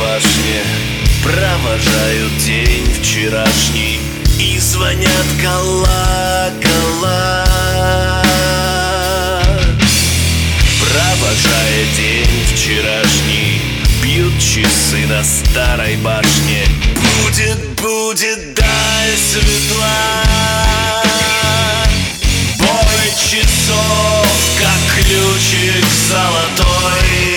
башне провожают день вчерашний и звонят колокола. Провожая день вчерашний, бьют часы на старой башне. Будет даль светла. Бой часов, как ключик золотой.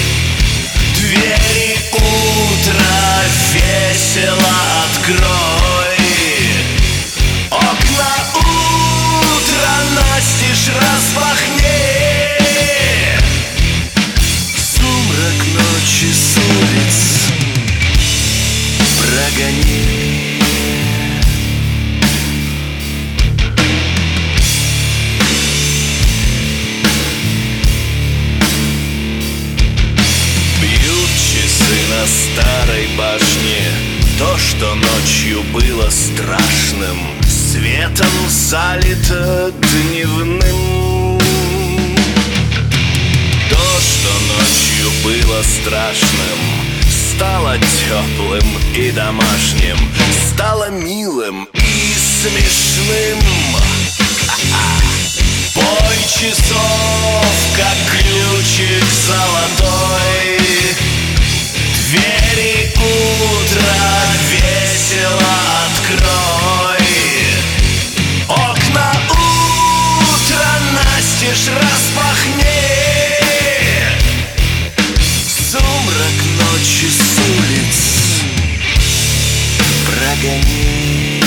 Двери утра весело открой. Окна утра настежь распахни. Сумрак ночи с улиц прогони. Бьют часы на старой башне. То, что ночью было страшным, светом залито дневным. То, что ночью было страшным, стало теплым и домашним, стало милым и смешным. Бой часов, как ключик золотой. Двери утра весело открой. Окна утра настежь распахни. Сумрак ночи с улиц прогони.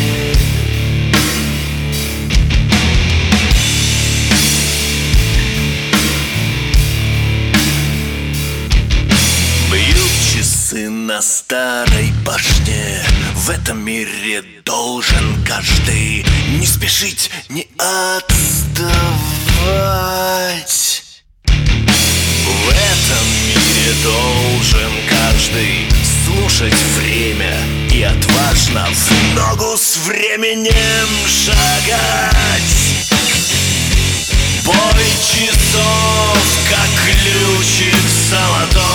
Бьют часы на старой башне. В этом мире должен каждый не спешить, не отставать. В этом мире должен каждый слушать время и отважно в ногу с временем шагать. Бой часов, как ключик золотой.